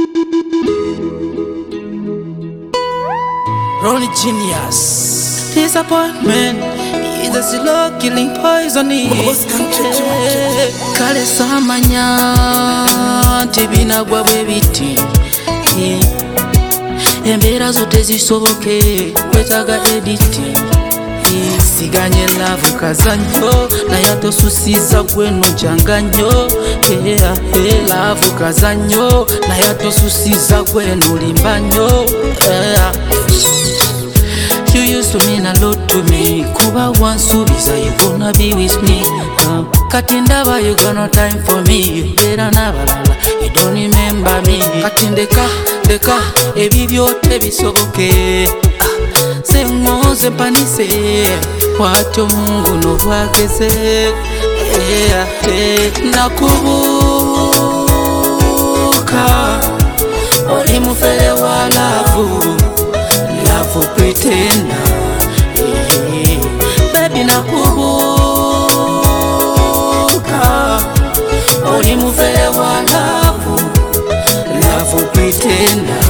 Ronnie Genius. Disappointment is a slow killing poison. Kale samanya tibina gwa bwebiti. Embera zote zisoboke kwetaga editing. Siganye love kazanyo na yato susiza gweno janganyo. Love kazanyo na yato susiza gweno limbanyo. You used to mean a lot to me. Kuba wansubiza you gonna be with me. Katindaba you got no time for me. Better nabalala you don't remember me. Katindeka ebibyote bisoboke. Sengoze mpanise wacho Mungu nobwageze. Nakubuka oli mufere wa love pretender. Baby nakubuka oli mufere wa love pretender.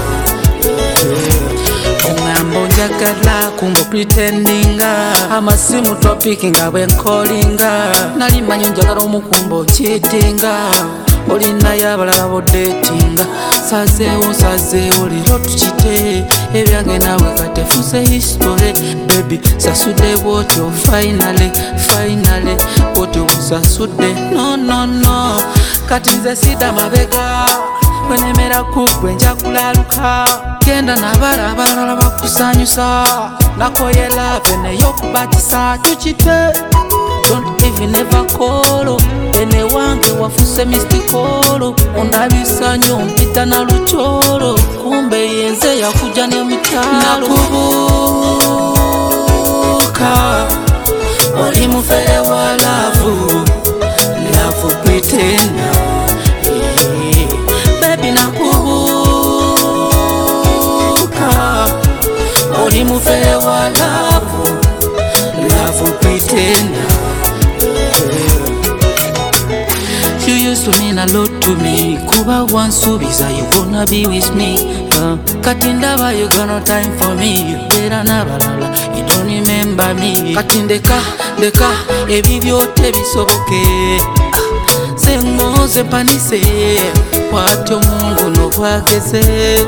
Ungambo njagala kumbo pretendinga. Amasimu twapikinga when callinga. Nalimanyi njagala omukumbo cheatinga. Olina yabalala bo datinga. Sazeewo lero tukite. Ebyange nawe katefuse history. Baby sasude wotyo finally wotyo sasude. No kati nze sida mabega. Wenemera kugwe nja kulaluka. Genda nabalala bakusanyusa. Nakoye love neyo kubatisa tukite. Don't even ever call. Ene wange wafuse mistikolo. Ondabisanyo mpita na lucholo. Kumbe yenze ya kuja ne mitalo. Nakubuka oli mufere wa love pretender. Baby nakubuka oli mufere wa love pretender. You used to mean a lot to me. Kuba wansubiza you gonna be with me. Katindaba you got no time for me. Better nabalala you don't remember me. Katindeka ebibyote bisoboke. Sengoze mpanise wacho Mungu nobwageze.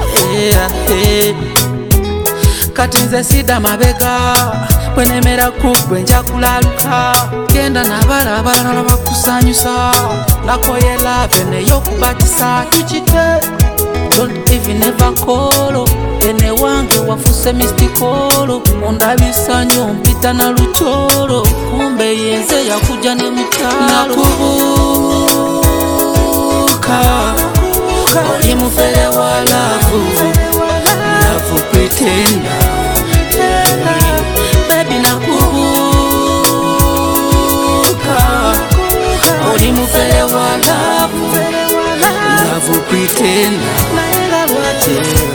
Kati nze sida mabega. Wenemera kugwe nja kulaluka. Genda nabalala bakusanyusa. Nakoye love neyo kubatisa tukite. Don't even ever call. Ene wange wafuse mistikolo. Ondabisanyo mpita na lucholo. Kumbe yenze ya kuja ne mitalo. Nakubuka oli mufere wa love pretender. Baby nakubuka oli mufere wa love pretender.